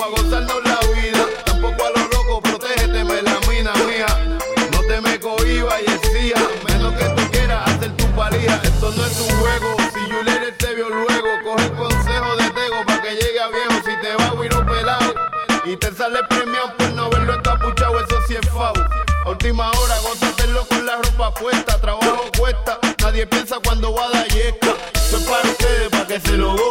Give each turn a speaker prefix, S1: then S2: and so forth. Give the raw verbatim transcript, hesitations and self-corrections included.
S1: a gozarnos la vida. Tampoco a lo loco, protégete, melamina mía. No te me cohibas y decía, menos que tú quieras hacer tu valía. Esto no es un juego, si Juliet te vio luego, coge el consejo de Tego pa' que llegue a viejo. Si te va a huir pelado y te sale premiado por no haberlo encapuchado, eso sí es fau. A última hora, gózatelo con la ropa puesta, trabajo cuesta, nadie piensa cuando va a dar yesca. Esto es para ustedes, pa' que se lo